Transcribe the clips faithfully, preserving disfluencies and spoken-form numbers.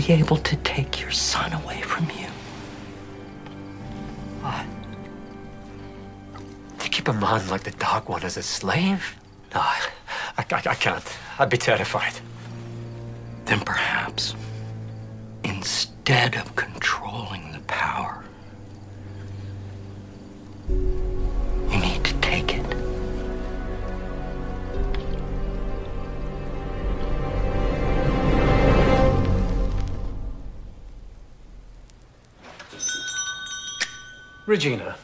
be able to take your son away from you. What? To keep a man like the Dark One as a slave? No, I, I, I can't. I'd be terrified. Then perhaps, instead of controlling the power, you need to take it. Regina,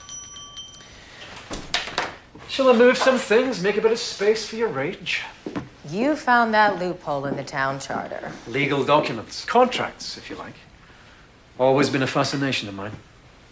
shall I move some things, make a bit of space for your rage? You found that loophole in the town charter. Legal documents, contracts, if you like. Always been a fascination of mine.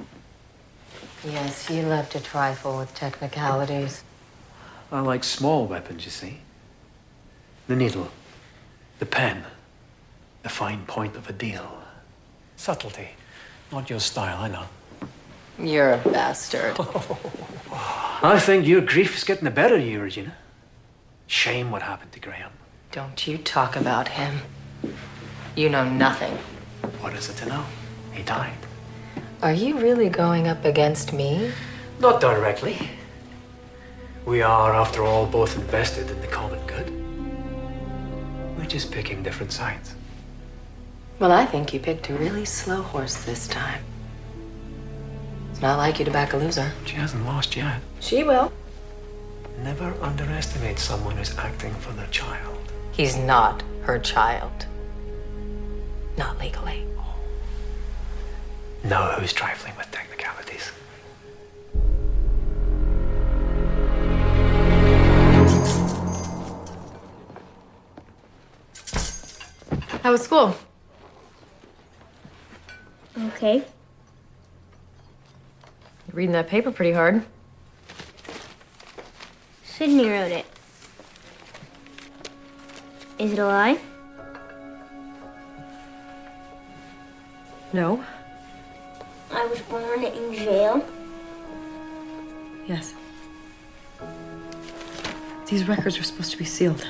Yes, you love to trifle with technicalities. I like small weapons, you see. The needle, the pen, the fine point of a deal. Subtlety, not your style, I know. You're a bastard. I think your grief is getting the better of you, Regina. Shame what happened to Graham. Don't you talk about him. You know nothing. What is it to know? He died. Are you really going up against me? Not directly. We are, after all, both invested in the common good. We're just picking different sides. Well, I think you picked a really slow horse this time. It's not like you to back a loser. She hasn't lost yet. She will. Never underestimate someone who's acting for their child. He's not her child. Not legally. Know who's trifling with technicalities. How was school? Okay. You're reading that paper pretty hard. Sydney wrote it. Is it a lie? No. I was born in jail. Yes. These records are supposed to be sealed.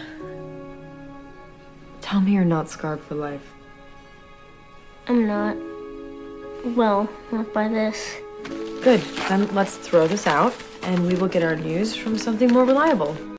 Tell me you're not scarred for life. I'm not. Well, not by this. Good. Then let's throw this out, and we will get our news from something more reliable.